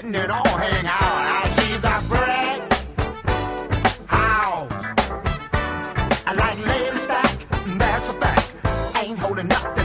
letting it all hang out. Now she's a brick house. I like Lady Stack, that's a fact. Ain't holding up